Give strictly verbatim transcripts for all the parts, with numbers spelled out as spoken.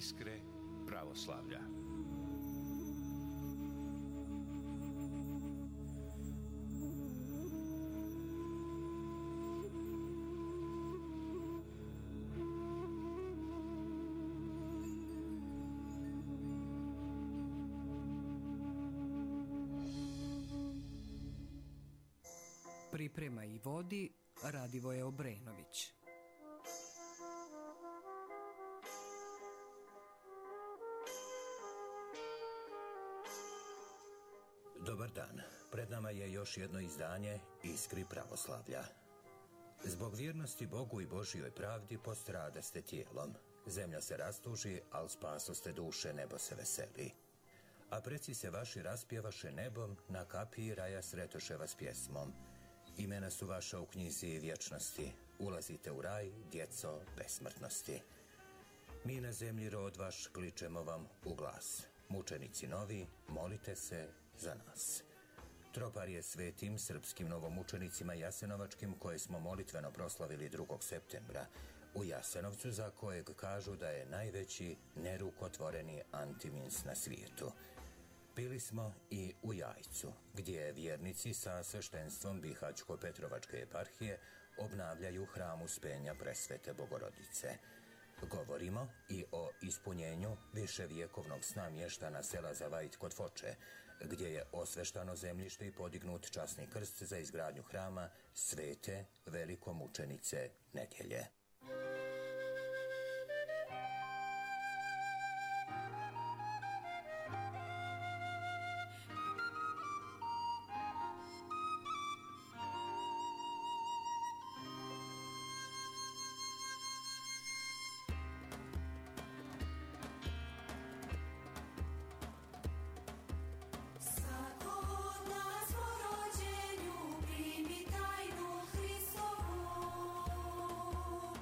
Iskre pravoslavlja. Priprema i vodi Radivoje Obrenović. Dobar dan, pred nama je još jedno izdanje Iskri pravoslavlja. Zbog vjernosti Bogu i Božjoj pravdi postradaste tijelom. Zemlja se rastuži, al spasoste duše, nebo se veseli. A preci se vaši raspjevaše nebom, na kapiji raja sretoše vas pjesmom. Imena su vaša u knjizi vječnosti, ulazite u raj, djeco besmrtnosti. Mi na zemlji rod vaš kličemo vam u glas. Mučenici novi, molite se za nas. Tropar je svetim srpskim novomučenicima jasenovačkim koje smo molitveno proslavili drugog septembra u Jasenovcu, za kojeg kažu da je najveći nerukotvoreni antimins na svijetu. Bili smo i u Jajcu, gdje vjernici sa sveštenstvom Bihaćko-Petrovačke eparhije obnavljaju hram Uspenja Presvete Bogorodice. Govorimo i o ispunjenju viševjekovnog sna mještana sela Zavajt kod Foče, gdje je osveštano zemljište i podignut časni krst za izgradnju hrama Svete velikomučenice Nedjelje. Rođenju primi tajnu Hristovu.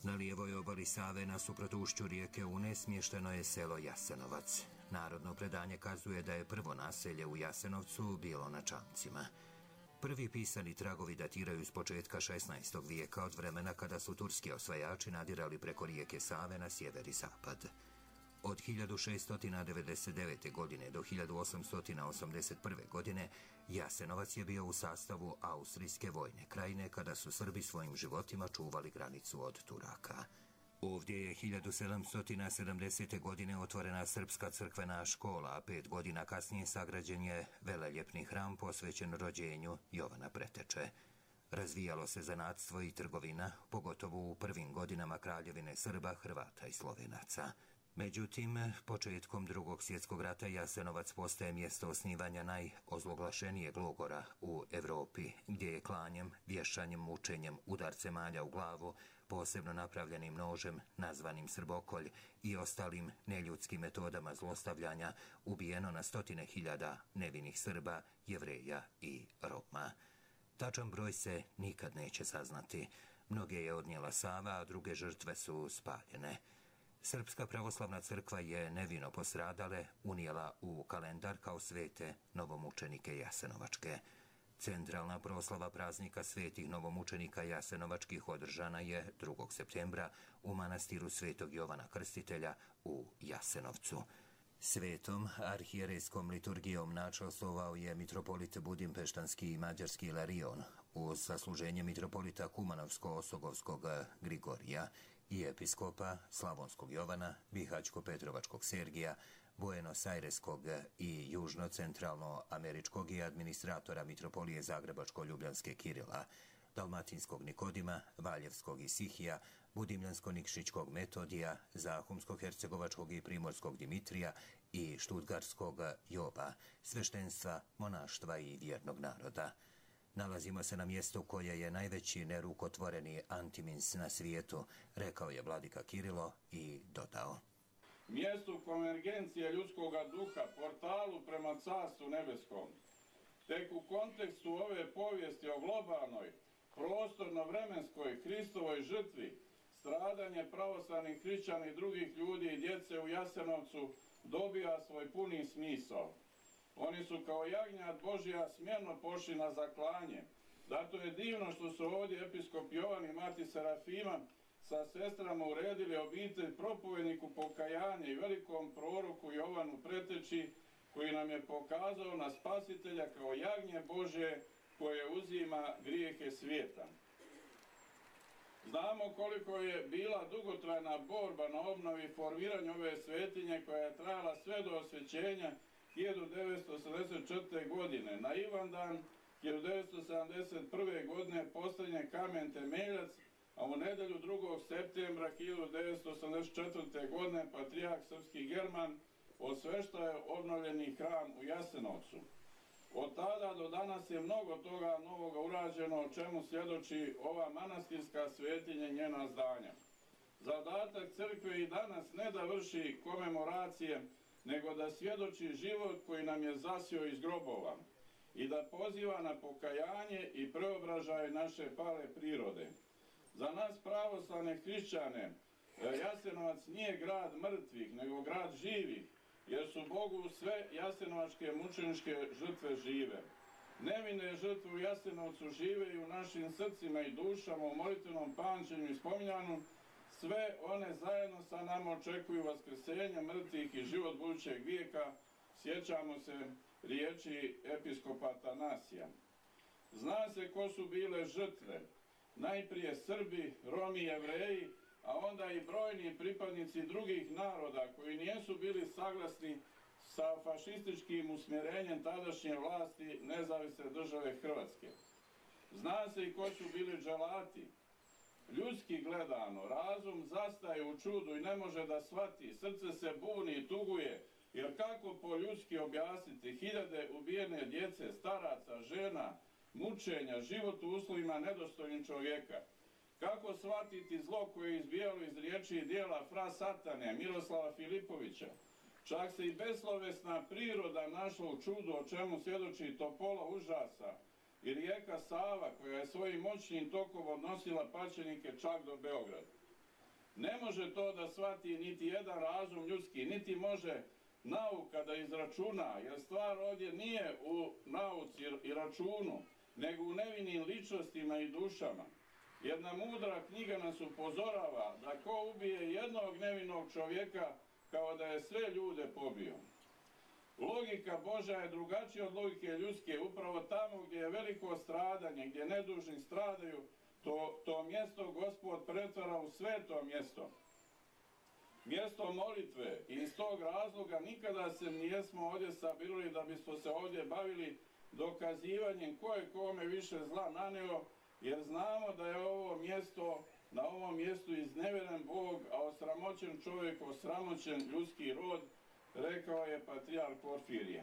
Na lijevoj obali Save, nasuprot ušću rijeke Une, smješteno je selo Jasenovac. Narodno predanje kazuje da je prvo naselje u Jasenovcu bilo na Čamcima. Prvi pisani tragovi datiraju s početka šesnaestog vijeka, od vremena kada su turski osvajači nadirali preko rijeke Save na sjever i zapad. Od hiljadu šeststo devedeset devete. godine do hiljadu osamsto osamdeset prve. godine Jasenovac je bio u sastavu Austrijske vojne krajine kada su Srbi svojim životima čuvali granicu od Turaka. Ovdje je hiljadu sedamsto sedamdesete. godine otvorena srpska crkvena škola, a pet godina kasnije sagrađen je veleljepni hram posvećen rođenju Jovana Preteče. Razvijalo se zanatstvo i trgovina, pogotovo u prvim godinama kraljevine Srba, Hrvata i Slovenaca. Međutim, početkom Drugog svjetskog rata Jasenovac postaje mjesto osnivanja najozloglašenijeg logora u Evropi, gdje je klanjem, vješanjem, mučenjem, udarcem malja u glavu, posebno napravljenim nožem, nazvanim srbokolj, i ostalim neljudskim metodama zlostavljanja ubijeno na stotine hiljada nevinih Srba, Jevreja i Roma. Tačan broj se nikad neće saznati. Mnoge je odnijela Sava, a druge žrtve su spaljene. Srpska pravoslavna crkva je nevino postradale unijela u kalendar kao svete novomučenike Jasenovačke. Centralna proslava praznika svetih novomučenika Jasenovačkih održana je drugog septembra u manastiru Svetog Jovana Krstitelja u Jasenovcu. Svetom arhijerejskom liturgijom načastvovao je mitropolit budimpeštanski i mađarski Ilarion uz sasluženje mitropolita Kumanovsko-Osogovskog Grigorija i episkopa Slavonskog Jovana, Bihaćko-Petrovačkog Sergija, Buenos-Aireskog i južno-centralno-američkog i administratora mitropolije Zagrebačko-Ljubljanske Kirila, Dalmatinskog Nikodima, Valjevskog i Sihija, Budimljansko-Nikšićkog Metodija, Zahumsko-Hercegovačkog i Primorskog Dimitrija i Štutgarskog Joba, sveštenstva, monaštva i vjernog naroda. Nalazimo se na mjestu koje je najveći nerukotvoreni antimins na svijetu, rekao je vladika Kirilo i dodao. Mjestu konvergencije ljudskoga duha, portalu prema Carstvu nebeskom. Tek u kontekstu ove povijesti o globalnoj, prostorno-vremenskoj Hristovoj žrtvi, stradanje pravoslavnih hrišćana i drugih ljudi i djece u Jasenovcu dobija svoj puni smisao. Oni su kao jagnjad Božja smjerno pošli na zaklanje. Zato je divno što su ovdje episkop Jovan i mati Serafima sa sestrama uredili obitelj propovedniku pokajanja i velikom proroku Jovanu Preteči, koji nam je pokazao na Spasitelja kao jagnje Božje koje uzima grijehe svijeta. Znamo koliko je bila dugotrajna borba na obnovi i formiranju ove svetinje koja je trajala sve do osvećenja hiljadu devetsto sedamdeset četvrte. godine. Na Ivandan hiljadu devetsto sedamdeset prve. godine postavljen kamen temeljac, a u nedjelju drugog septembra hiljadu devetsto osamdeset četvrte. godine patrijarh srpski German osveštao je obnovljeni hram u Jasenovcu. Od tada do danas je mnogo toga novoga urađeno, o čemu svjedoči ova manastirska svetinja i njena zdanja. Zadatak crkve i danas ne da vrši komemoracije, nego da svjedoči život koji nam je zasio iz grobova i da poziva na pokajanje i preobražaj naše pale prirode. Za nas pravoslavne hrišćane Jasenovac nije grad mrtvih, nego grad živih, jer su Bogu sve jasenovačke mučeničke žrtve žive. Nevine žrtve u Jasenovcu žive i u našim srcima i dušama, u molitvenom pamćenju i spominjanju. Sve one zajedno sa nama očekuju vaskrsenja mrtvih i život budućeg vijeka. Sjećamo se riječi episkopa Atanasija. Zna se ko su bile žrtve. Najprije Srbi, Romi, Jevreji, a onda i brojni pripadnici drugih naroda koji nisu bili saglasni sa fašističkim usmjerenjem tadašnje vlasti nezavisne države Hrvatske. Zna se i ko su bili dželati. Ljudski gledano, razum zastaje u čudu i ne može da shvati, srce se buni i tuguje, jer kako po ljudski objasniti hiljade ubijene djece, staraca, žena, mučenja, život u uslovima nedostojnih čovjeka? Kako shvatiti zlo koje je izbijalo iz riječi i dijela fra Satane, Miroslava Filipovića? Čak se i beslovesna priroda našla u čudu, o čemu svjedoči Topola užasa i rijeka Sava koja je svojim moćnim tokom odnosila paćenike čak do Beograda. Ne može to da shvati niti jedan razum ljudski, niti može nauka da izračuna, jer stvar ovdje nije u nauci i računu, nego u nevinim ličnostima i dušama. Jedna mudra knjiga nas upozorava da ko ubije jednog nevinog čovjeka kao da je sve ljude pobio. Logika Božja je drugačija od logike ljudske. Upravo tamo gdje je veliko stradanje, gdje nedužni stradaju, to, to mjesto Gospod pretvara u sveto mjesto. Mjesto molitve. I iz tog razloga nikada se nijesmo ovdje sabirali da bismo se ovdje bavili dokazivanjem ko je kome više zla naneo, jer znamo da je ovo mjesto, na ovom mjestu iznevjeren Bog, a osramoćen čovjek, osramoćen ljudski rod, rekao je patrijarh Porfirije.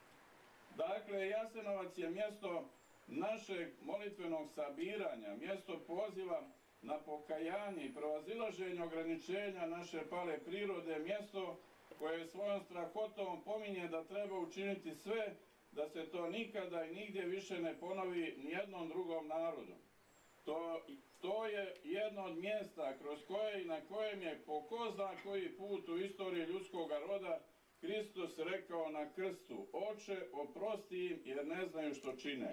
Dakle, Jasenovac je mjesto našeg molitvenog sabiranja, mjesto poziva na pokajanje i prevazilaženje ograničenja naše pale prirode, mjesto koje svojom strahotom pominje da treba učiniti sve da se to nikada i nigdje više ne ponovi nijednom drugom narodu. To, to je jedno od mjesta kroz koje i na kojem je po ko zna koji put u istoriji ljudskog roda Hristos rekao na krstu: Oče, oprosti im jer ne znaju što čine.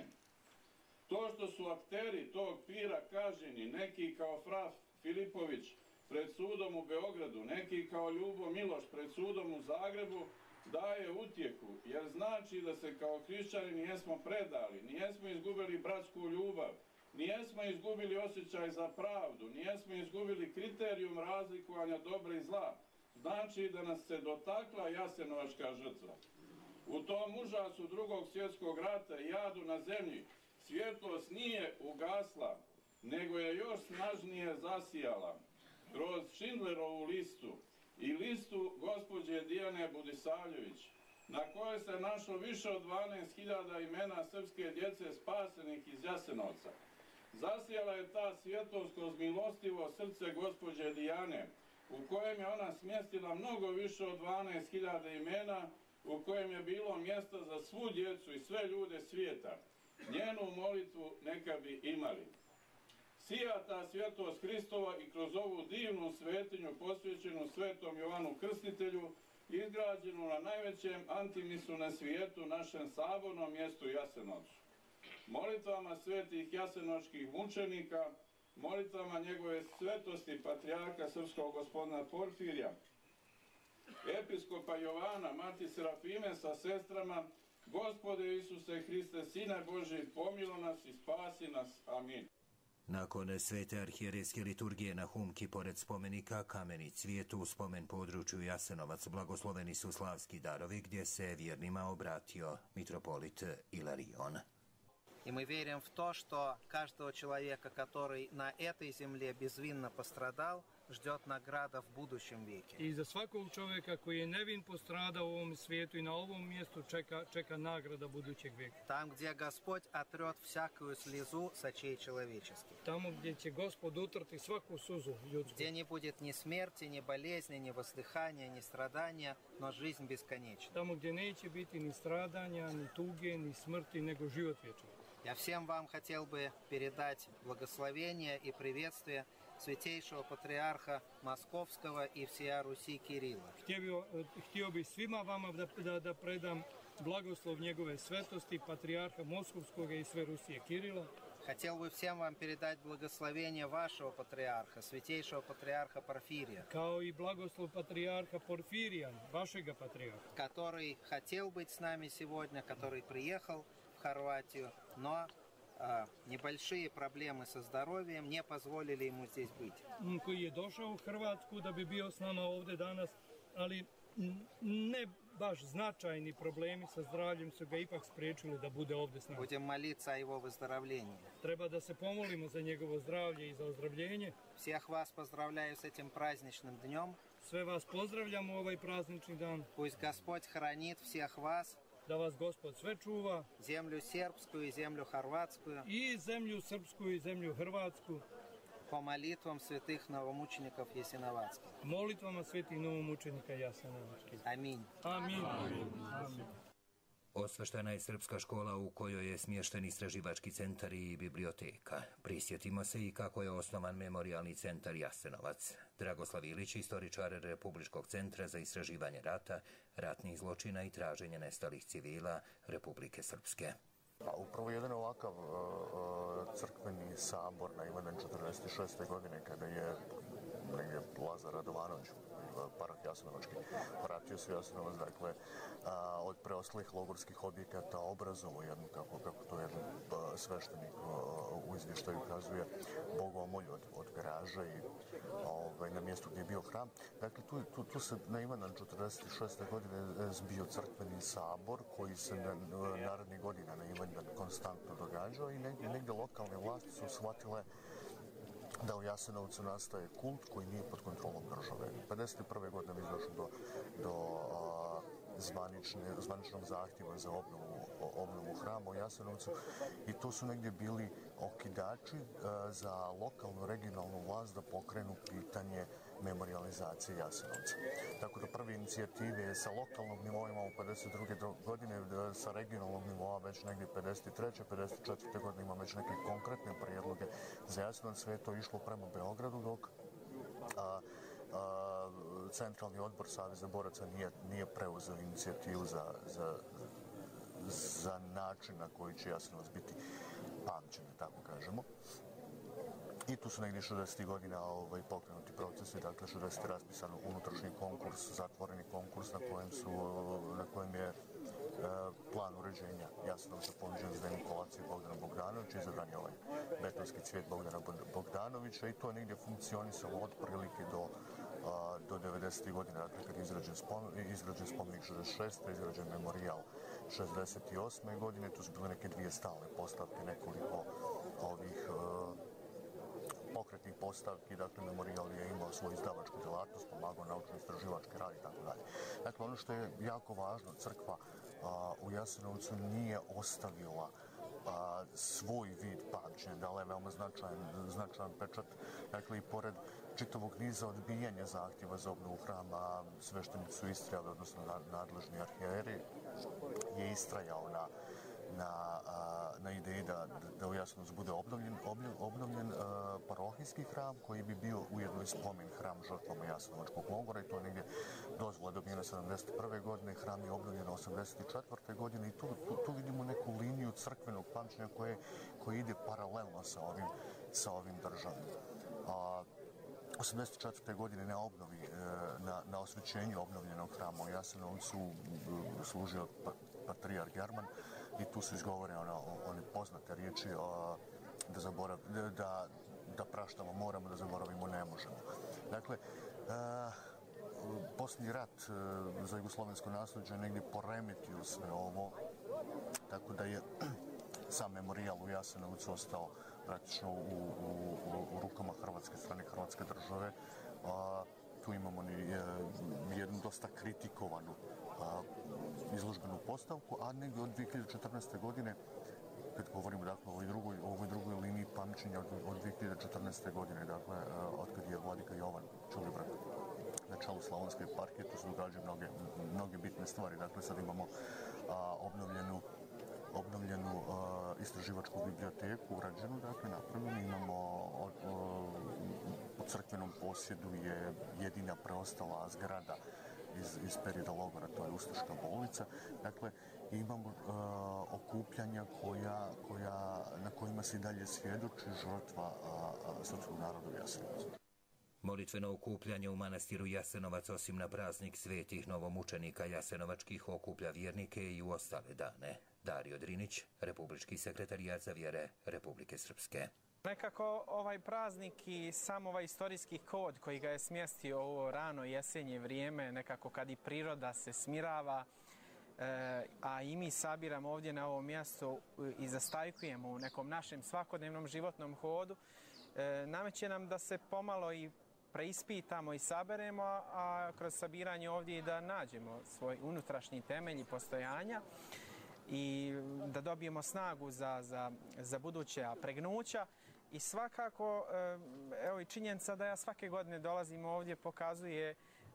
To što su akteri tog pira kažnjeni, neki kao Fra Filipović pred sudom u Beogradu, neki kao Ljubo Miloš pred sudom u Zagrebu, daje utjehu, jer znači da se kao hrišćani nijesmo predali, nijesmo izgubili bratsku ljubav, nijesmo izgubili osjećaj za pravdu, nijesmo izgubili kriterijum razlikovanja dobra i zla. Znači da nas se dotakla jasenovačka žrtva. U tom užasu drugog svjetskog rata i jadu na zemlji svjetlost nije ugasla, nego je još snažnije zasijala kroz Schindlerovu listu i listu gospođe Dijane Budisavljević, na kojoj se našlo više od dvanaest hiljada imena srpske djece spasenih iz Jasenovca. Zasijala je ta svjetlost kroz milostivo srce gospođe Dijane, u kojem je ona smjestila mnogo više od dvanaest hiljada imena, u kojem je bilo mjesta za svu djecu i sve ljude svijeta. Njenu molitvu neka bi imali. Sija ta svjetlost Hristova i kroz ovu divnu svetinju posvećenu svetom Jovanu Krstitelju, izgrađenu na najvećem antimisu na svijetu, našem sabornom mjestu Jasenovcu. Molitvama svetih jasenovačkih mučenika, molitvama njegove svetosti patrijarha srpskog gospodina Porfirija, episkopa Jovana, mati Serafime sa sestrama, Gospode Isuse Hriste, Sine Božji, pomilo nas i spasi nas. Amin. Nakon svete arhijerejske liturgije na Humki, pored spomenika Kameni cvijet u spomen području Jasenovac, blagosloveni su slavski darovi gdje se vjernima obratio mitropolit Ilarion. И мы верим в то, что каждого человека, который на этой земле безвинно пострадал, ждет награда в будущем веке. I za svakog čovjeka koji je nevin postradao u ovom svijetu i na ovom mjestu čeka, čeka nagrada budućeg vijeka. Там, где Господь отрет всякую слезу с очей человеческих. Tamo gdje će Gospod utrti svaku suzu ljudsku. Где не будет ни смерти, ни болезни, ни воздыхания, ни страдания, но жизнь бесконечна. Tamo gdje neće biti ni stradanja, ni tuge, ni smrti, nego život vječan. Я всем вам хотел бы передать благословение и приветствие святейшего патриарха Московского и всея Руси Кирилла. Htio, htio bi svima vama da, da, da predam blagoslov njegove svetosti, patrijarha Moskovskog i sve Rusije Kirila. Хотел бы всем вам передать благословение вашего патриарха, святейшего патриарха Порфирия, Kao i blagoslov patrijarha Porfirija, vašega patrijarha, который хотел быть с нами сегодня, который приехал в Хорватию, но а, небольшие проблемы со здоровьем не позволили ему здесь быть. koji je došao u Hrvatsku da bi bio s nama ovdje danas, ali ne baš značajni problemi sa zdravljem su ga ipak spriječili da bude ovdje s nama. Будем молиться о его выздоровлении. Treba da se pomolimo za njegovo zdravlje i za ozdravljenje. Всех вас поздравляю с этим праздничным днем. Sve vas pozdravljamo u ovaj praznični dan. Пусть Господь хранит всех вас, Da vas Gospod sve čuva, землю сербскую и землю хорватскую, i zemlju srpsku i zemlju hrvatsku, по молитвам святых новомучеников Ясиноватских. molitvama svetih novomučenika Jasenovačkih. Аминь. Amin. Amin. O osveštena je srpska škola u kojoj je smješten istraživački centar i biblioteka. Prisjetimo se i kako je osnovan memorijalni centar Jasenovac. Dragoslav Ilić, istoričar Republičkog centra za istraživanje rata, ratnih zločina i traženje nestalih civila Republike Srpske. Pa upravo jedan ovakav uh, crkveni sabor na Ivandan četrdeset šeste. godine, kada je negdje Lazar Radovanović, parah Jasenovački, vratio se u Jasenovac, dakle, a, od preostalih logorskih objekata obrazovo jednu, kako, kako to jedan a, sveštenik a, u izvještaju ukazuje, bogomolju od, od garaža i ovaj, na mjestu gdje je bio hram. Dakle, tu, tu, tu se na Ivandan četrdeset šeste. godine zbio crkveni sabor koji se na, na narednih godina na Ivandan konstantno događao i negdje, negdje lokalne vlasti su shvatile da u Jasenovcu nastaje kult koji nije pod kontrolom države. pedeset prve. godine mi došli do, do a, zvanične, zvaničnog zahtjeva za obnovu, obnovu hrama u Jasenovcu i to su negdje bili okidači a, za lokalnu, regionalnu vlast da pokrenu pitanje memorializacije Jasenovca. Tako da prve inicijative sa lokalnog nivoa imamo pedeset druge. godine, sa regionalnog nivoa već negdje pedeset treće. pedeset četvrte. godine imamo već neke konkretne prijedloge za Jasenovac. Sve je to išlo prema Beogradu, dok a, a, Centralni odbor Saveza boraca nije, nije preuzeo inicijativu za, za, za način na koji će Jasenovac biti pamćen, tako kažemo. I tu su negdje šezdesetih godina ovaj, pokrenuti procesi, dakle šezdeset raspisan unutrašnji konkurs, zatvoreni konkurs na kojem, su, na kojem je e, plan uređenja Jasenovca ponuđen za Nikolaciju Bogdana Bogdanovića, izabran je ovaj betonski cvijet Bogdana Bogdanovića i to je negdje funkcionisalo od prilike do, a, do devedesetih godina, dakle kad je izgrađen, spom, izgrađen spomenik šezdeset šeste. izgrađen memorijal šezdeset osme. godine, tu su bile neke dvije stalne postavke, nekoliko ovih a, pokretnih postavki, dakle memorijal je imao svoju izdavačku djelatnost, pomagao naučno-istraživački rad i tako dalje. Dakle, ono što je jako važno, crkva a, u Jasenovcu nije ostavila a, svoj vid pamćenja, dala je veoma značajan, značajan pečat. Dakle, i pored čitavog niza odbijanja zahtjeva za obnovu hrama, sveštenici su istrajali, odnosno nadležni arhijeri je istrajao na na, na ideji da, da u Jasenovcu bude obnovljen, obnovljen uh, parohijski hram koji bi bio ujedno i spomen hram žrtvama Jasenovačkog logora i to negdje dozvola dobijena sedamdeset prve. godine, hram je obnovljen osamdeset četvrte. godine i tu, tu, tu vidimo neku liniju crkvenog pamćenja koje, koje ide paralelno sa ovim, sa ovim državnim. Uh, osamdeset četvrte. godine na obnovi, na, na osvećenju obnovljenog hrama u Jasenovcu služio patrijarh German i tu su izgovorene one, one poznate riječi o, da, zaborav, da, da praštamo moramo, da zaboravimo ne možemo. Dakle, e, posljednji rat e, za jugoslovensko nasljeđe negdje poremetio sve ovo, tako da je sam memorijal u Jasenovcu ostao praktično u, u, u, u rukama hrvatske strane, hrvatske države. A, tu imamo ni, jednu dosta kritikovanu a, izložbenu postavku, a negdje od dvije hiljade četrnaeste. godine, kad govorimo dakle, o ovoj drugoj, o ovoj drugoj liniji pamćenja od, od dvije hiljade četrnaeste. godine, dakle, od kad je vladika Jovan Čulibrk na čelu Slavonske eparhije, tu su događaju mnoge, mnoge bitne stvari. Dakle, sad imamo a, obnovljenu obnovljenu uh, istraživačku biblioteku, urađenu, dakle, napravljenu. Imamo o, o, u crkvenom posjedu je jedina preostala zgrada iz, iz perioda logora, to je Ustaška bolnica. Dakle, imamo uh, okupljanja koja, koja, na kojima se i dalje svjedoči žrtva uh, srpskog naroda u Jasenovcu. Molitveno okupljanje u manastiru Jasenovac osim na praznik svetih novomučenika jasenovačkih okuplja vjernike i u ostale dane. Dario Drinić, Republički sekretarijat za vjere Republike Srpske. Nekako ovaj praznik i sam ovaj istorijski kod koji ga je smjestio u ovo rano jesenje vrijeme, nekako kad i priroda se smirava, e, a i mi sabiramo ovdje na ovom mjestu i zastajkujemo u nekom našem svakodnevnom životnom hodu, e, nameće nam da se pomalo i preispitamo i saberemo, a kroz sabiranje ovdje i da nađemo svoj unutrašnji temelj i postojanja i da dobijemo snagu za, za, za buduća pregnuća. I svakako, evo i činjenica da ja svake godine dolazim ovdje pokazuje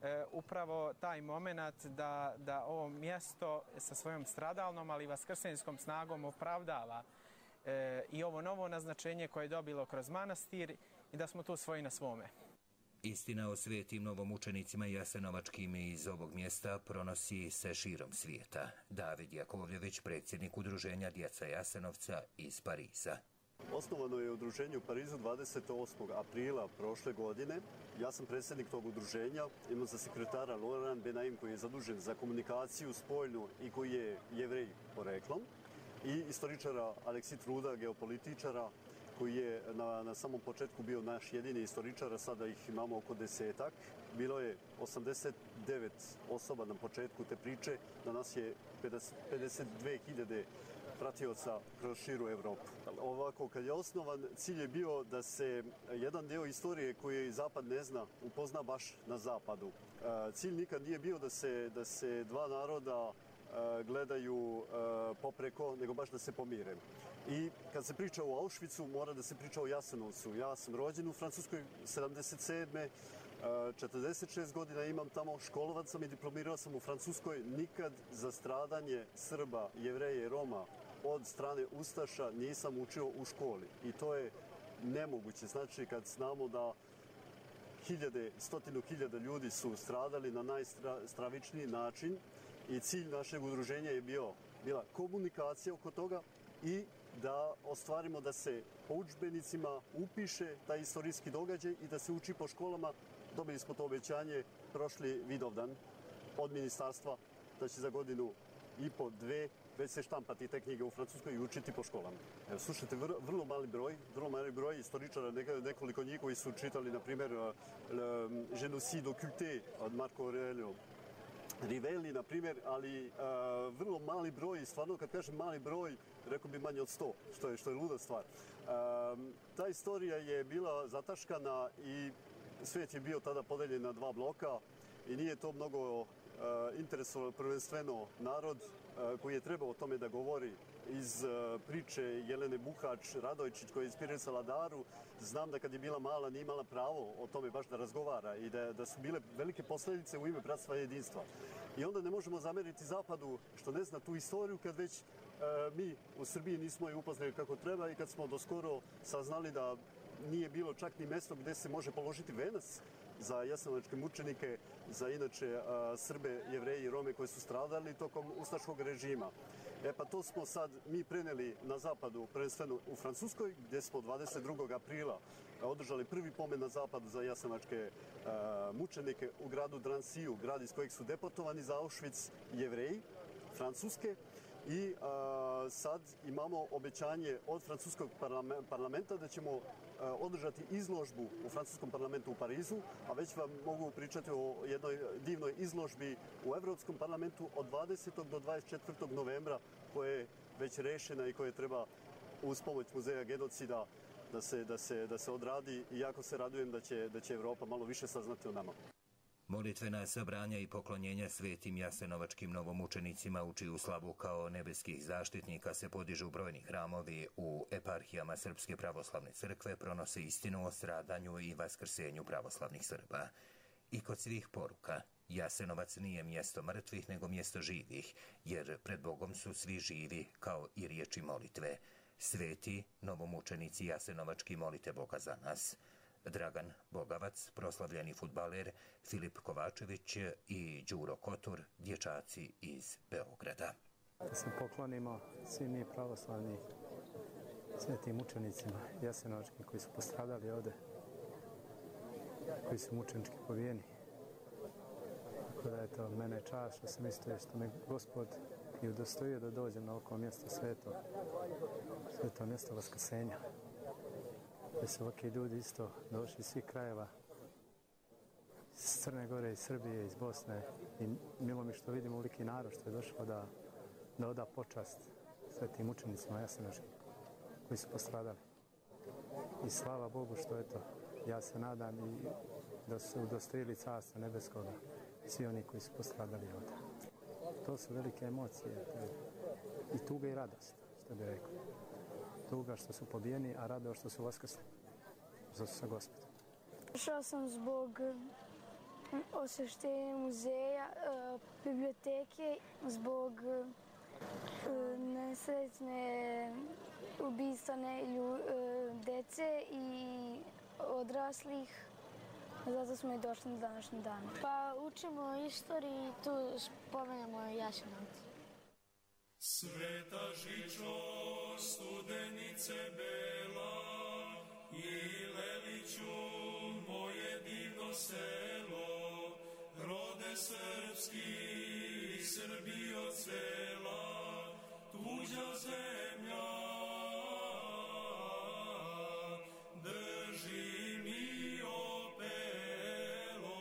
e, upravo taj moment da, da ovo mjesto sa svojom stradalnom, ali vaskrsenskom snagom opravdava e, i ovo novo naznačenje koje je dobilo kroz manastir i da smo tu svoji na svome. Istina o svetim novomučenicima jasenovačkim iz ovog mjesta pronosi se širom svijeta. David Jakovljević, predsjednik udruženja Djeca Jasenovca iz Pariza. Osnovano je udruženje u Parizu dvadeset osmog aprila prošle godine. Ja sam predsjednik tog udruženja, imam za sekretara Laurent Benaim koji je zadužen za komunikaciju spoljnu i koji je Jevrej poreklom, i istoričara Aleksi Truda, geopolitičara, koji je na, na samom početku bio naš jedini istoričar, a sada ih imamo oko desetak. Bilo je osamdeset devet osoba na početku te priče, na nas je pedeset dve hiljade pratioca kroz širu Evropu. Ovako, kad je osnovan, cilj je bio da se jedan deo istorije koji Zapad ne zna upozna baš na Zapadu. Cilj nikad nije bio da se, da se dva naroda gledaju popreko, nego baš da se pomire. I kad se priča o Auschwitzu, mora da se priča o Jasenovcu. Ja sam rođen u Francuskoj sedamdeset sedme četrdeset šest godina imam tamo, školovan sam i diplomirao sam u Francuskoj. Nikad za stradanje Srba, Jevreja i Roma od strane Ustaša nisam učio u školi. I to je nemoguće. Znači, kad znamo da hiljade, stotinu hiljada ljudi su stradali na najstravičniji način, i cilj našeg udruženja je bio, bila komunikacija oko toga i da ostvarimo da se po udžbenicima upiše taj istorijski događaj i da se uči po školama. Dobili smo to obećanje prošli Vidovdan od ministarstva da će za godinu i po dve već se štampati te knjige u Francuskoj i učiti po školama. Evo, slušajte, vrlo, vrlo mali broj, vrlo mali broj istoričara, nekoliko njih koji su čitali, na primjer, Genocide occulté od Marco Aurelio Rivelli, na primjer, ali uh, vrlo mali broj, stvarno kad kažem mali broj, rekao bi manje od sto, što je, što je luda stvar. Uh, ta istorija je bila zataškana i svijet je bio tada podeljen na dva bloka i nije to mnogo uh, interesovalo prvenstveno narod uh, koji je trebao o tome da govori. Iz uh, priče Jelene Buhač Radojčić koja je inspirisala Daru, znam da kad je bila mala nije imala pravo o tome baš da razgovara i da, da su bile velike posljedice u ime bratstva i jedinstva. I onda ne možemo zameriti Zapadu što ne zna tu istoriju kad već uh, mi u Srbiji nismo je upoznali kako treba i kad smo doskoro saznali da nije bilo čak ni mjesto gdje se može položiti venac za jasenovačke mučenike, za inače uh, Srbe, Jevreje i Rome koji su stradali tokom ustaškog režima. E pa to smo sad mi preneli na zapadu, prvenstveno u Francuskoj, gdje smo dvadeset drugog aprila održali prvi pomen na zapadu za jasenovačke uh, mučenike u gradu Dransiju, grad iz kojeg su deportovani za Auschwitz Jevreji Francuske. I a, sad imamo obećanje od francuskog parlamenta da ćemo a, održati izložbu u francuskom parlamentu u Parizu, a već vam mogu pričati o jednoj divnoj izložbi u Evropskom parlamentu od dvadesetog do dvadeset četvrtog novembra koja je već rešena i koja treba uz pomoć muzeja genocida da se, da se, da se odradi, i jako se radujem da će, da će Evropa malo više saznati o nama. Molitvena sabranja i poklonjenja svetim jasenovačkim novomučenicima u čiju slavu kao nebeskih zaštitnika se podižu brojni hramovi u eparhijama Srpske pravoslavne crkve, pronose istinu o stradanju i vaskrsenju pravoslavnih Srba. I kod svih poruka, Jasenovac nije mjesto mrtvih nego mjesto živih, jer pred Bogom su svi živi kao i riječi molitve. Sveti novomučenici jasenovački, molite Boga za nas. Dragan Bogavac, proslavljeni fudbaler, Filip Kovačević i Đuro Kotur, dječaci iz Beograda. Da se poklonimo svi mi pravoslavni svetim mučenicima jasenovačkim koji su postradali ovde, koji su mučenički pobijeni. Tako da je to mene čast što sam isto što me Gospod i udostojio da dođem na oko mjesto sveto, sveto mjesto vaskrsenja. Gdje su ovakvi ljudi isto došli iz svih krajeva, iz Crne Gore, iz Srbije, iz Bosne, i milo mi što vidimo uliki narod što je došao da, da oda počast svetim učenicima jasenovačkim koji su postradali. I slava Bogu što eto, ja se nadam i da su udostojili Carstva nebeskoga svi oni koji su postradali ovdje. To su velike emocije, i tuga i radost, što bi rekao. Tuga što su pobijeni, a radost što su vaskrsli. Zato sa Gospodom. Došao sam zbog osveštenje muzeja, biblioteke zbog nesrećne ubistva dece i odraslih. Zato smo i došli na današnji dan. Pa učimo o istoriji i tu spomenemo Jasenovac. Sveta žičo, studenice bela, i Leliću, moje divno selo, rode srpski i Srbijo cela, tuđa zemlja, drži mi opelo,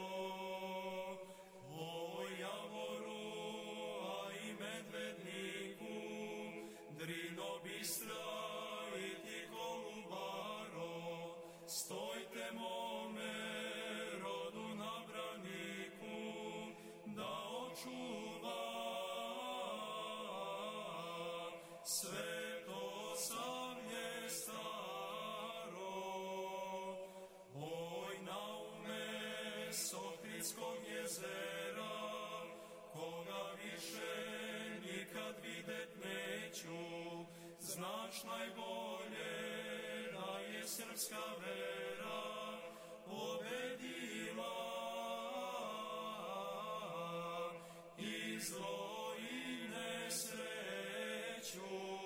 o Javoru, a i Medvedniku, Drino Bistra i ti Kolubaro, stojte mome rodu na braniku, da očuva sveto savlje staro. Oj, naume Sohridskog jezera, koga više nikad videt neću, znaš najbolje da je srpska vera pobedila i zlo i nesreću.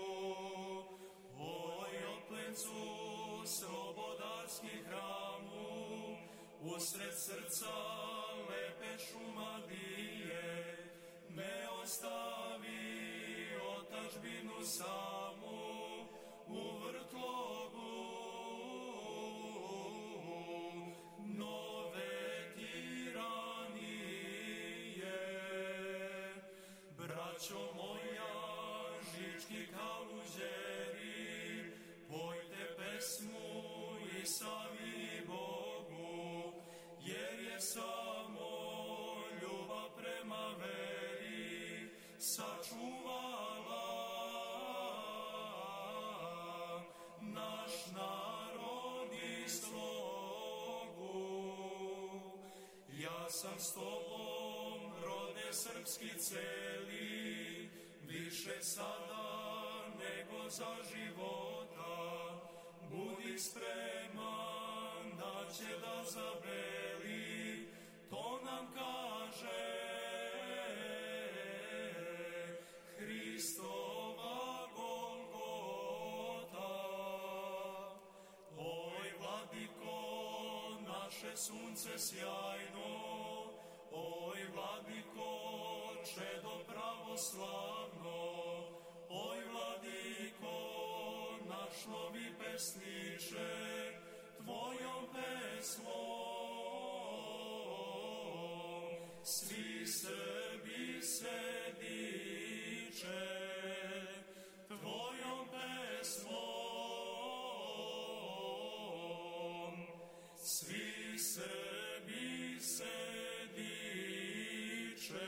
Oj, oplencu slobodarski hramu, usred srca lepe Šumadije, ne ostavi otadžbinu samu u vrtlogu nove tiranije. Braćo moja, žički kaluđeri, pojte pesmu i savi Bogu, jer je samo ljubav prema veri sačuvala naš narod i slogu. Ja sam s tobom, rode srpski celi, više sada nego za života, budi spreman da će da zabeli, to nam kaže Hristova Golgota. Oj, vladiko, naše sunce sjajno, oj, vladiko, čedo pravoslavno, oj, vladiko, naš novi pesniče, tvojom pesmom svi Srbi se diče, tvojom pesmom svi Srbi se diče.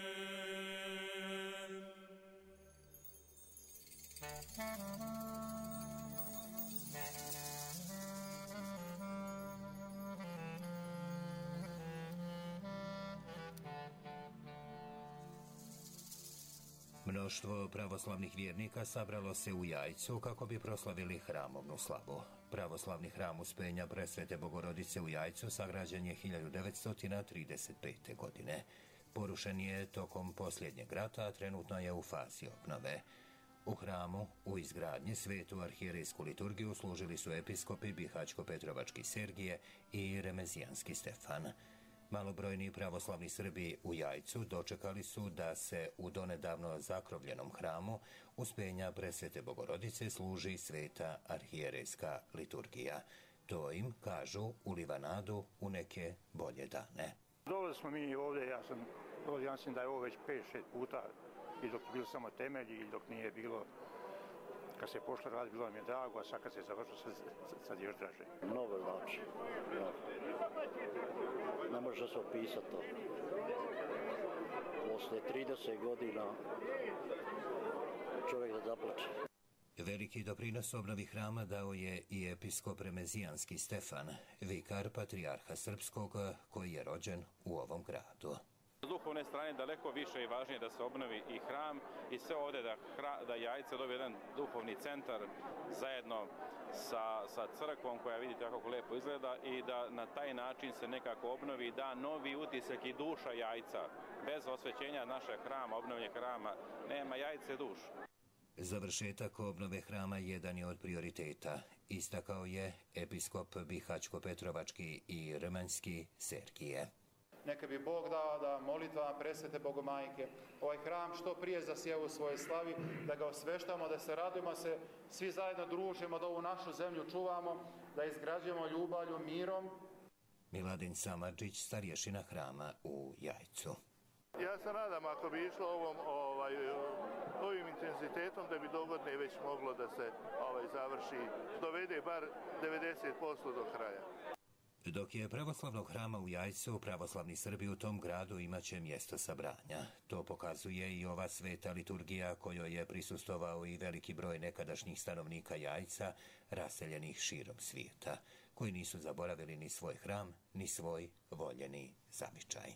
Mnoštvo pravoslavnih vjernika sabralo se u Jajcu kako bi proslavili hramovnu slavu. Pravoslavni hram Uspenja Presvete Bogorodice u Jajcu sagrađen je hiljadu devetsto trideset pete. godine. Porušen je tokom posljednjeg rata, a trenutno je u fazi obnove. U hramu, u izgradnji, svetu arhijerejsku liturgiju služili su episkopi Bihaćko-Petrovački Sergije i Remezijanski Stefan. Malobrojni pravoslavni Srbi u Jajcu dočekali su da se u donedavno zakrovljenom hramu Uspenja Presvete Bogorodice služi sveta arhijerejska liturgija. To im, kažu, uliva nadu u neke bolje dane. Dolazili smo mi ovdje, ja sam, ja mislim da je ovo već pet šest puta, i dok je bilo samo temelji i dok nije bilo, kad se pošlo raditi, bilo mi je drago, a sad kad se završilo, sad, sad je još draže. Mnogo znači. No. Ne može se opisati to. Posle trideset godina čovjek da zaplače. Veliki doprinos obnovi hrama dao je i episkop remezijanski Stefan, vikar patrijarha srpskog, koji je rođen u ovom gradu. S duhovne strane daleko više i važnije da se obnovi i hram i sve ovdje da, hra, da Jajce dobije jedan duhovni centar zajedno sa, sa crkvom koja vidite kako lijepo izgleda i da na taj način se nekako obnovi i da novi utisak i duša Jajca. Bez osvećenja našeg hrama, obnovljenja hrama, nema Jajce duš. Završetak obnove hrama jedan je od prioriteta, istakao je episkop Bihaćko-Petrovački i Rmanjski Sergije. Neka bi Bog dao da molitvama presvete Bogomajke ovaj hram što prije zasjeva u svojoj slavi, da ga osveštamo, da se radujemo, se svi zajedno družimo, da ovu našu zemlju čuvamo, da izgrađujemo ljubavlju, mirom. Miladin Samardžić, starješina hrama u Jajcu. Ja se nadam ako bi išlo ovom, ovaj, ovim intenzitetom da bi dogodne već moglo da se ovaj, završi, dovede bar devedeset posto do kraja. Dok je pravoslavnog hrama u Jajcu, pravoslavni Srbi u tom gradu imaće mjesto sabranja. To pokazuje i ova sveta liturgija kojoj je prisustovao i veliki broj nekadašnjih stanovnika Jajca, raseljenih širom svijeta, koji nisu zaboravili ni svoj hram, ni svoj voljeni zavičaj.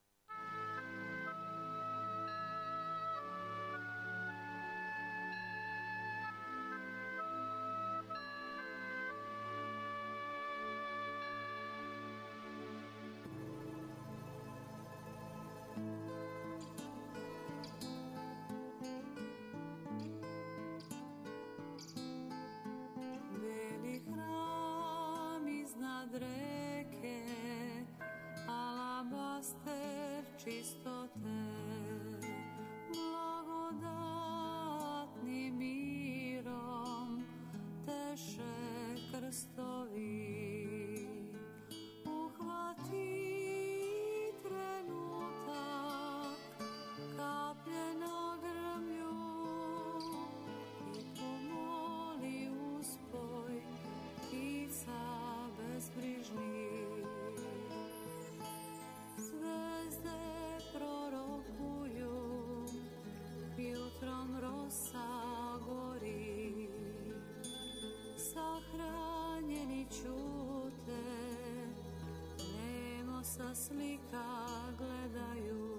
Slika gledaju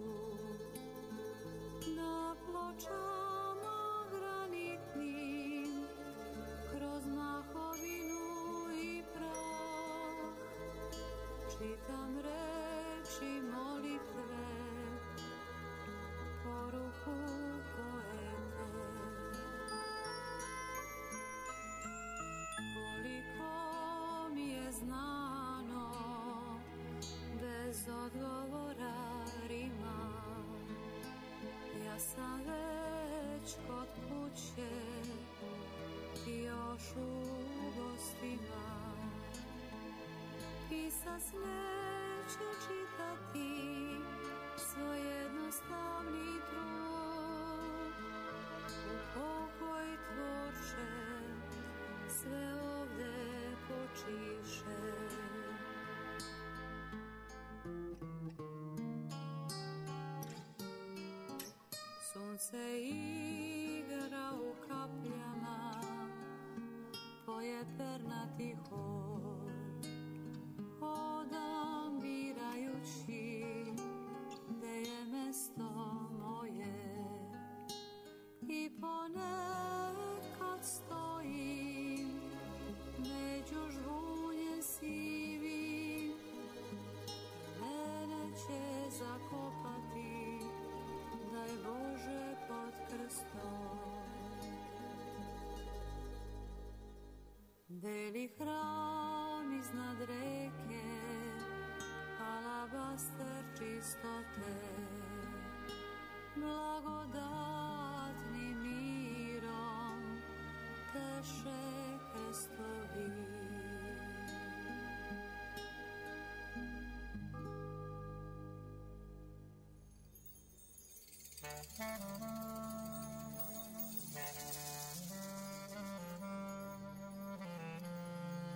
na pločama granitnim kroz mahovinu i prah čitam reči molitve poruku poete koliko mi je znano bez odgovora rima ja sam već kod kuće i još u gostima pisas neće čitati svoj jednostavni trud u pokoj tvorče sve ovde počiše. Sunce igra u kapljama, poje pernati hor, hodam birajući gde je mesto moje i ponekad stojim među žvunje sivim, mene će zakopati daj Bože pod krstom. Beli hram iznad reke, alabaster čistote, blagodatnim mirom teše krstovi.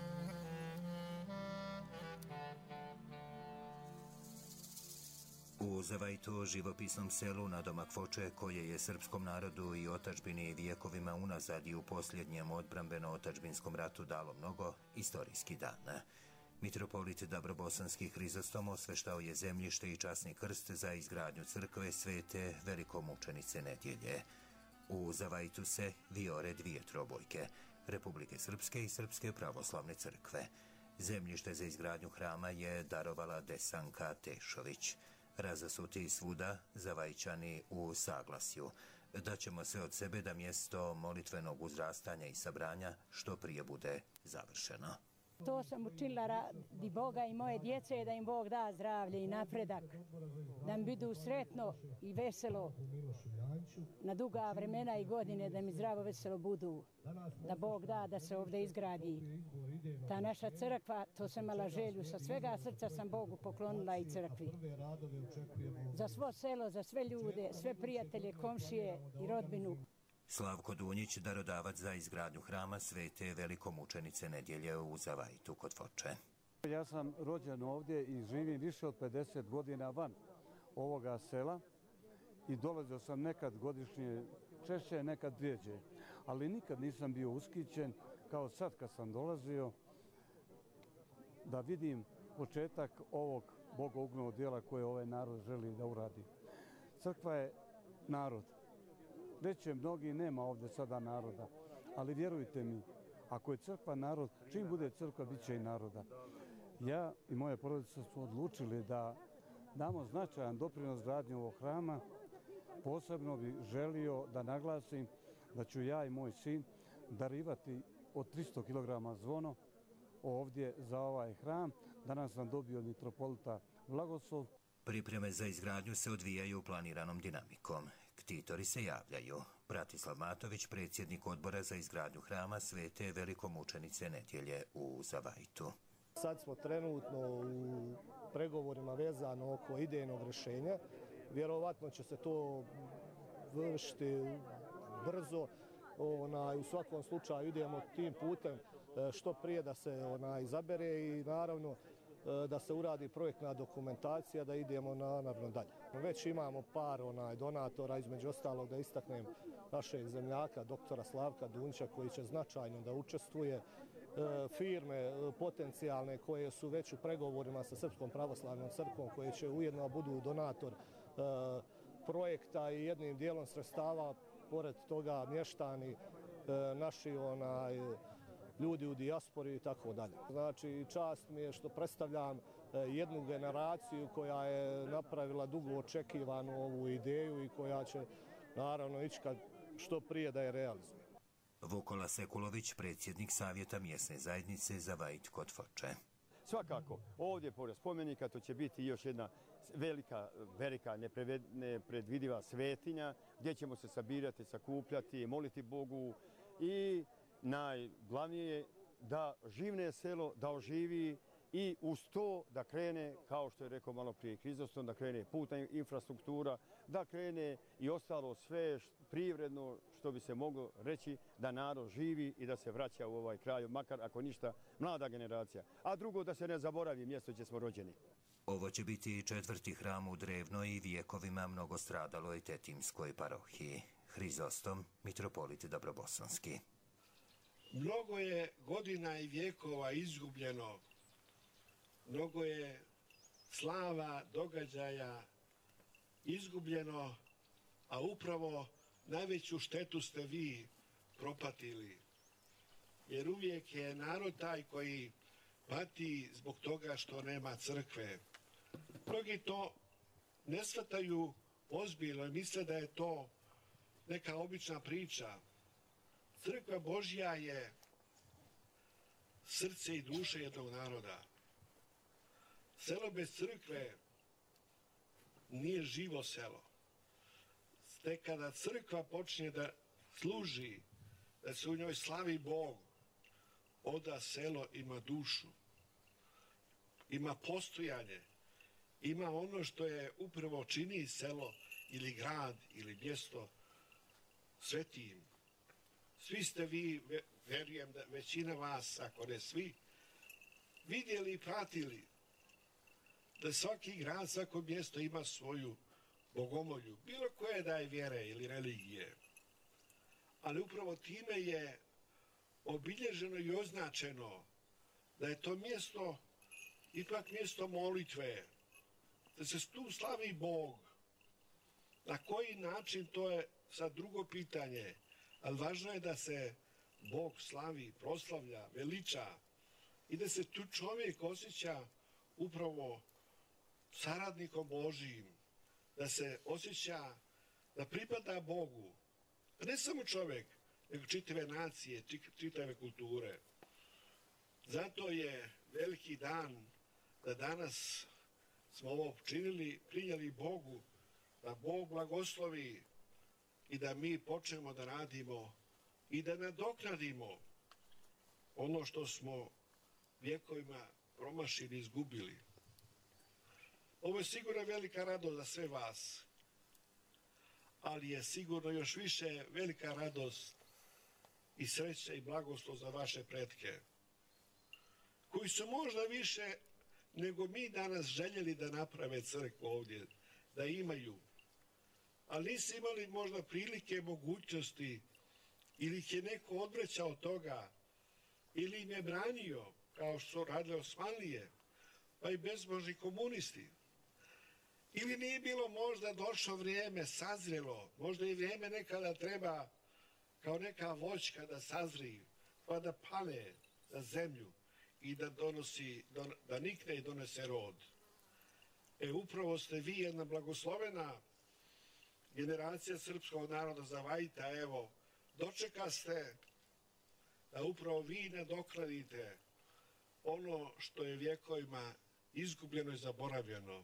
U U Zavajtu, živopisnom selu nadomak Foče, koje je srpskom narodu i otadžbini vijekovima unazad i u posljednjem odbrambeno-otadžbinskom ratu dalo mnogo, istorijski dan. Mitropolit Dabrobosanski Hrizostom osveštao je zemljište i časni krst za izgradnju crkve svete velikomučenice Nedjelje. U Zavajtu se vijore dvije trobojke, Republike Srpske i Srpske pravoslavne crkve. Zemljište za izgradnju hrama je darovala Desanka Tešović. Razasuti svuda, Zavajčani u saglasju. Daćemo sve od sebe da mjesto molitvenog uzrastanja i sabranja što prije bude završeno. To sam učinila radi Boga i moje djece, da im Bog da zdravlje i napredak, da mi budu sretno i veselo na duga vremena i godine, da mi zdravo veselo budu, da Bog da da se ovdje izgradi ta naša crkva. To sam imala želju, sa svega srca sam Bogu poklonila i crkvi. Za svo selo, za sve ljude, sve prijatelje, komšije i rodbinu. Slavko Dunjić, darodavac za izgradnju hrama svete velikomučenice Nedjelje u Zavajtu kod Foče. Ja sam rođen ovdje i živim više od pedeset godina van ovoga sela i dolazio sam nekad godišnje češće, nekad rjeđe, ali nikad nisam bio ushićen kao sad kad sam dolazio da vidim početak ovog bogouglednog dijela koje ovaj narod želi da uradi. Crkva je narod. Reće mnogi, nema ovdje sada naroda, ali vjerujte mi, ako je crkva narod, čim bude crkva, bit će i naroda. Ja i moje porodice su odlučili da damo značajan doprinos gradnji ovog hrama. Posebno bih želio da naglasim da ću ja i moj sin darivati od tristo kilograma zvono ovdje za ovaj hram. Danas sam dobio od mitropolita blagoslov. Pripreme za izgradnju se odvijaju planiranom dinamikom. Ktitori se javljaju. Bratislav Matović, predsjednik odbora za izgradnju hrama svete velikomučenice Nedjelje u Zavajtu. Sad smo trenutno u pregovorima vezano oko idejnog rješenja. Vjerovatno će se to vršiti brzo. Onaj, u svakom slučaju idemo tim putem što prije da se onaj, izabere i naravno da se uradi projektna dokumentacija, da idemo naravno dalje. Već imamo par onaj, donatora, između ostalog da istaknem našeg zemljaka, doktora Slavka Dunjića, koji će značajno da učestvuje, e, firme potencijalne koje su već u pregovorima sa Srpskom pravoslavnom crkvom, koje će ujedno budu donator e, projekta i jednim dijelom sredstava, pored toga mještani, e, naši onaj, ljudi u dijaspori i tako dalje. Znači, čast mi je što predstavljam jednu generaciju koja je napravila dugo očekivanu ovu ideju i koja će naravno ići kad što prije da je realizuje. Vukola Sekulović, predsjednik Savjeta mjesne zajednice Zavajt kod Foče. Svakako, ovdje pored spomenika to će biti još jedna velika, velika nepredvidiva svetinja gdje ćemo se sabirati, sakupljati, moliti Bogu i najglavnije je da živne selo, da oživi i uz to da krene, kao što je rekao malo prije Hrizostom, da krene putna infrastruktura, da krene i ostalo sve privredno što bi se moglo reći da narod živi i da se vraća u ovaj kraj, makar ako ništa mlada generacija. A drugo da se ne zaboravi mjesto gdje smo rođeni. Ovo će biti četvrti hram u drevnoj i vijekovima mnogostradaloj tetimskoj parohiji. Hrizostom, mitropolit Dabrobosanski. Mnogo je godina i vijekova izgubljeno, mnogo je slava, događaja izgubljeno, a upravo najveću štetu ste vi propatili. Jer uvijek je narod taj koji pati zbog toga što nema crkve. Mnogi to ne shvataju ozbiljno i misle da je to neka obična priča. Crkva Božja je srce i duša jednog naroda. Selo bez crkve nije živo selo. Tek kada crkva počne da služi, da se u njoj slavi Bog, onda selo ima dušu, ima postojanje, ima ono što je upravo čini selo ili grad ili mjesto svetijim. Svi ste vi, verujem da većina vas, ako ne svi, vidjeli i pratili da svaki grad, svako mjesto ima svoju bogomolju, bilo koje da je vjere ili religije. Ali upravo time je obilježeno i označeno da je to mjesto ipak mjesto molitve, da se tu slavi Bog. Na koji način, to je sad drugo pitanje, ali važno je da se Bog slavi, proslavlja, veliča i da se tu čovjek osjeća upravo saradnikom Božijim, da se osjeća da pripada Bogu. Ne samo čovjek, nego čitave nacije, čitave kulture. Zato je veliki dan da danas smo ovo činili, prinijeli Bogu, da Bog blagoslovi i da mi počnemo da radimo i da nadoknadimo ono što smo vjekovima promašili i izgubili. Ovo je sigurno velika radost za sve vas, ali je sigurno još više velika radost i sreća i blagoslov za vaše pretke, koji su možda više nego mi danas željeli da naprave crkvu ovdje, da imaju, ali nisu imali možda prilike, mogućnosti, ili ih je neko odvraćao toga, ili im je branio, kao što su radili Osmanlije, pa i bezbožni komunisti. Ili nije bilo možda došlo vrijeme, sazrelo, možda i vrijeme nekada treba kao neka voćka da sazri, pa da pane na zemlju i da donosi, da nikne i donese rod. E, upravo ste vi jedna blagoslovena generacija srpskog naroda za Vajta, evo, dočeka ste da upravo vi nadoknadite ono što je vjekovima izgubljeno i zaboravljeno.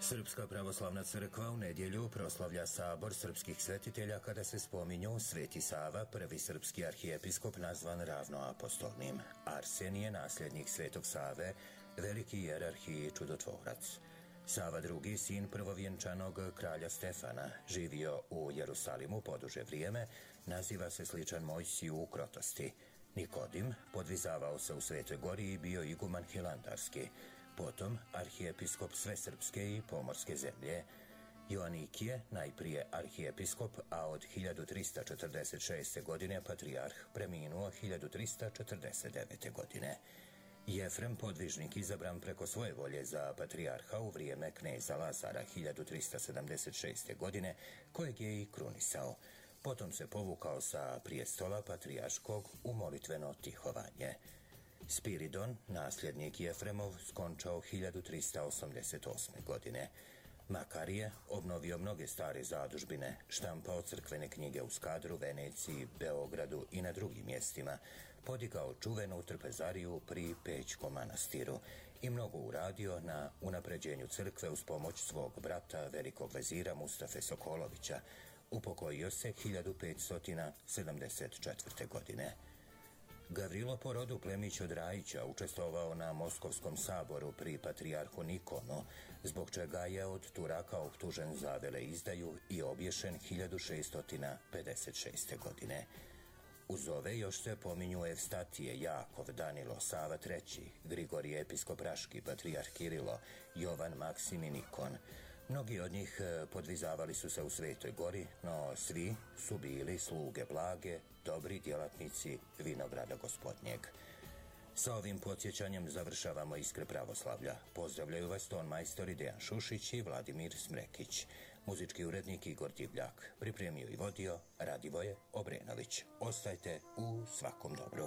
Srpska pravoslavna crkva u nedjelju proslavlja sabor srpskih svetitelja kada se spominju Sveti Sava, prvi srpski arhijepiskop nazvan ravnoapostolnim. Arsenije, nasljednik Svetog Save, veliki jerarh i čudotvorac. Sava drugi, sin prvovjenčanog kralja Stefana, živio u Jerusalimu poduže vrijeme, naziva se sličan Mojsiju u krotosti. Nikodim podvizavao se u Svetoj Gori i bio iguman hilandarski. Potom arhijepiskop Svesrpske i Pomorske zemlje. Joanikije, najprije arhijepiskop, a od hiljadu trista četrdeset šeste. godine patrijarh, preminuo hiljadu trista četrdeset devete. godine. Jefrem, podvižnik, izabran preko svoje volje za patrijarha u vrijeme kneza Lazara hiljadu trista sedamdeset šeste. godine, kojeg je i krunisao. Potom se povukao sa prijestola patrijarškog u molitveno tihovanje. Spiridon, nasljednik Jefremov, skončao hiljadu trista osamdeset osme. godine. Makarije obnovio mnoge stare zadužbine, štampao crkvene knjige u Skadru, Veneciji, Beogradu i na drugim mjestima, podigao čuvenu trpezariju pri Pećkom manastiru i mnogo uradio na unapređenju crkve uz pomoć svog brata, velikog vezira Mustafe Sokolovića. Upokojio se hiljadu petsto sedamdeset četvrte. godine. Gavrilo po rodu plemić od Rajića učestvovao na Moskovskom saboru pri patrijarhu Nikonu, zbog čega je od Turaka optužen za veleizdaju i obješen hiljadu šeststo pedeset šeste. godine. Uz ove još se pominju Evstatije, Jakov, Danilo, Sava treći, Grigorije episkop Raški, patrijarh Kirilo, Jovan Maksim i Nikon. Mnogi od njih podvizavali su se u Svetoj Gori, no svi su bili sluge blage, dobri djelatnici vinograda Gospodnjeg. Sa ovim podsjećanjem završavamo Iskre pravoslavlja. Pozdravljaju vas ton majstori Dejan Šušić i Vladimir Smrekić. Muzički urednik Igor Divljak. Pripremio i vodio Radivoje Obrenović. Ostajte u svakom dobru.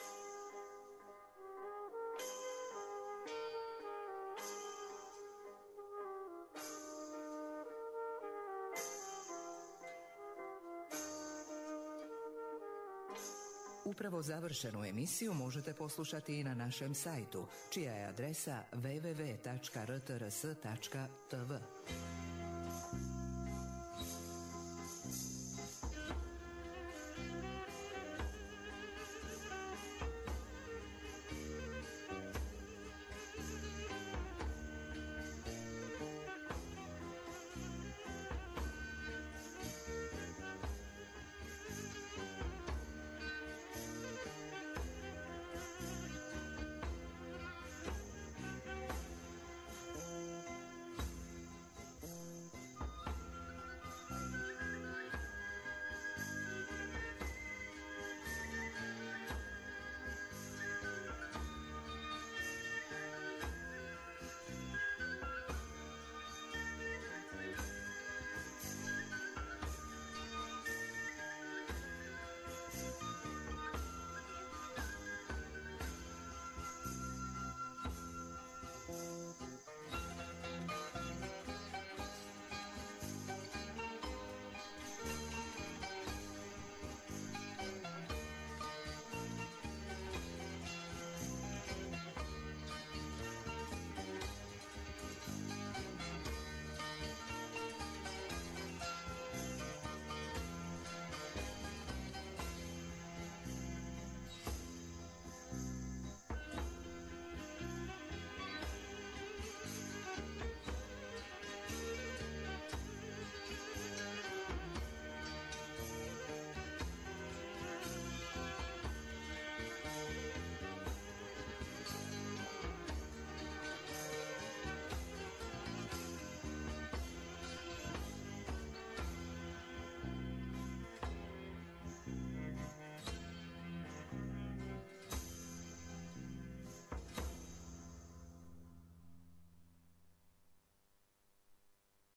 Upravo završenu emisiju možete poslušati i na našem sajtu, čija je adresa w w w tačka r t r s tačka t v.